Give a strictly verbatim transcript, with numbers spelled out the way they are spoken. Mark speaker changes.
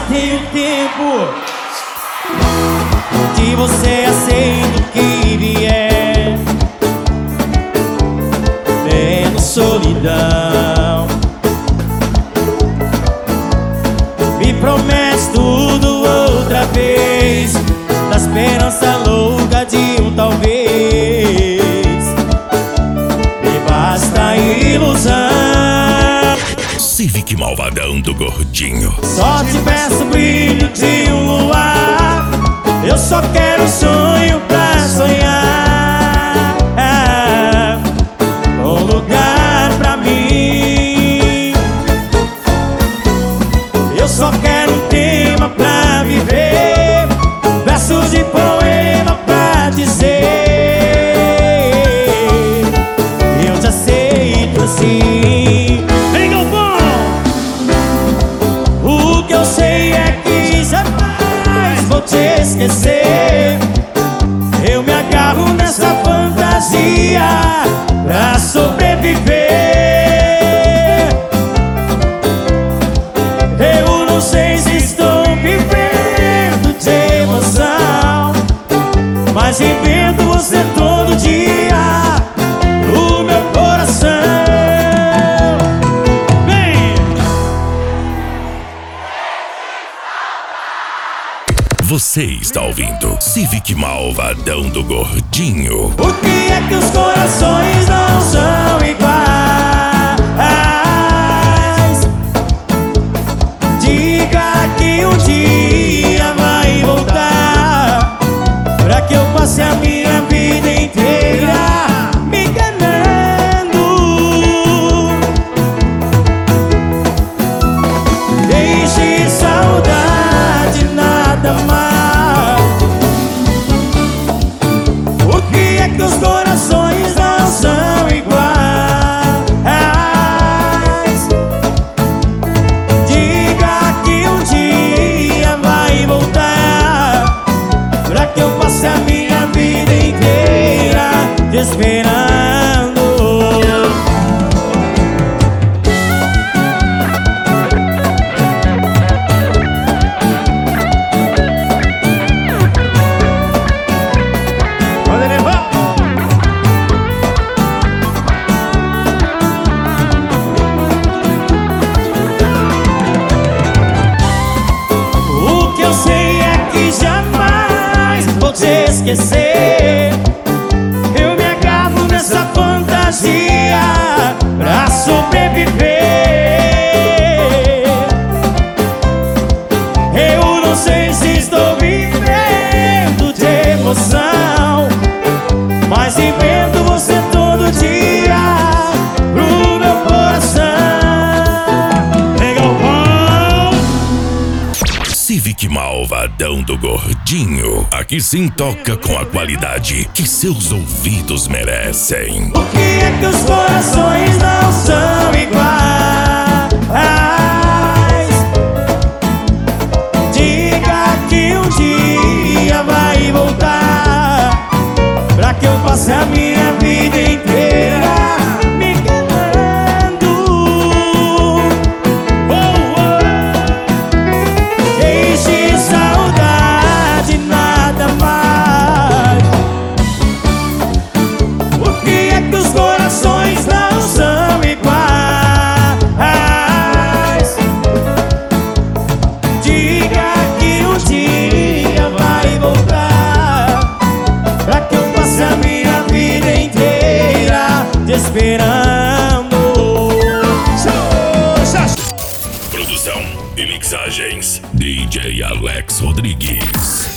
Speaker 1: tenho tempo que você aceita o que vier, menos solidão. Me promete tudo outra vez, da esperança louca de um talvez. Me basta ilusão.
Speaker 2: Civic Malvadão do Gordinho.
Speaker 1: Só te peço o brilho de um luar. Eu só quero um sonho pra sonhar, um lugar pra mim. Eu só quero um tema pra viver, versos de poema pra dizer. Eu te aceito assim. Vem, Galvão! O que eu sei é que jamais vou te esquecer. Eu me agarro nessa fantasia pra sobreviver. Eu não sei se estou vivendo de emoção, mas invento você todo dia no meu coração. Vem!
Speaker 2: Você está ouvindo Civic Malvadão do Gordinho.
Speaker 1: Por que é que os corações não são iguais? Diga que um dia vai voltar, pra que eu passe a minha vida inteira me enganando. Deixe saudade nada mais. Por que é que os corações não são iguais? Diga que um dia vai voltar, pra que eu passe a minha vida inteira te esperando. Pode levar! O que eu sei é que jamais vou te esquecer. Eu me agarro nessa fantasia pra sobreviver. Eu não sei se estou vivendo de emoção, mas invento você todo dia pro meu coração. Legal,
Speaker 2: Civic Malvadão do Gordinho. Aqui sim toca com a qualidade que seus ouvidos merecem.
Speaker 1: por que é que os corações não são iguais? Diga que um dia vai voltar, pra que eu passe a minha vida inteira me enganando. Oh, oh. Deixe saudade nada mais. Por que é que os corações não são iguais? Diga que um dia vai voltar, pra que eu passe a minha vida inteira te esperando.
Speaker 2: Produção e mixagens D J Alex Rodrigues.